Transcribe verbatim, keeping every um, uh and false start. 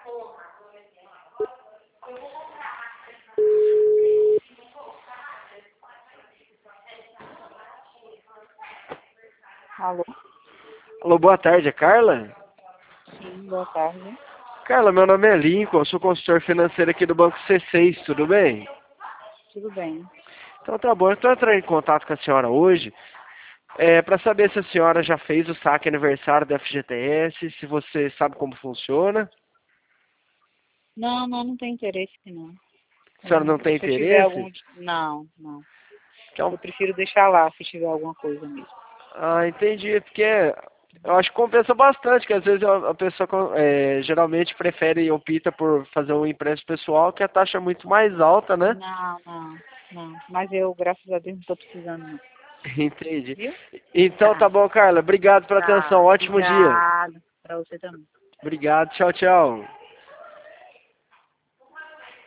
Alô? Alô, boa tarde, é Carla? Sim, boa tarde. Carla, meu nome é Lincoln, eu sou consultor financeiro aqui do Banco C seis, tudo bem? Tudo bem. Então tá bom, eu estou entrando em contato com a senhora hoje é, para saber se a senhora já fez o saque aniversário da F G T S, se você sabe como funciona. Não, não, não tem interesse, não. A senhora não Hum, tem Se eu tiver algum... interesse? Não, não. Então, Eu prefiro deixar lá, se tiver alguma coisa mesmo. ah, entendi, porque eu acho que compensa bastante, que às vezes a a pessoa é, geralmente prefere, opta por fazer um empréstimo pessoal, que a taxa é muito mais alta, né? Não, não, não. Mas eu, graças a Deus, não estou precisando, não. Entendi. Viu? Então tá Tá, bom, Carla. Obrigado pela atenção. tá. Ótimo dia. Obrigada. Pra você também. Obrigado. Tchau, tchau.